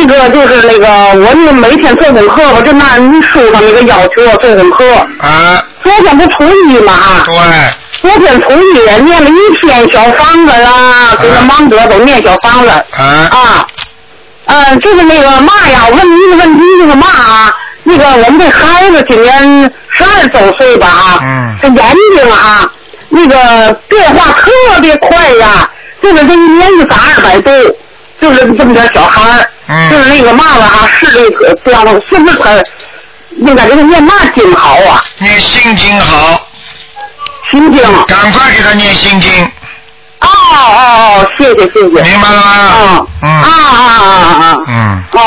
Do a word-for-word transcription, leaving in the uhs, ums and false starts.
个就是那个我那每天做功课，我就拿你书上那个要求我做功课。 啊。 昨天不初一嘛啊。 对。 昨天初一念了一天小房子啊，给他忙得都念小房子。 啊。 啊。嗯，就是那个嘛呀，我问你一个问题，就是嘛啊？那个我们这孩子今年十二周岁吧啊。 嗯。 这眼睛啊，那个变化特别快呀，就是这一年就长二百多。就是这么点小孩儿， 嗯， 就是那个嘛吧哈，视力可这样的，是不是他应该给他念嘛经好啊？ 念心经好。 心经。 赶快给他念心经。 哦哦哦，谢谢谢谢。 明白了吗？ 嗯。 嗯。 啊啊啊啊啊。 嗯。 哦。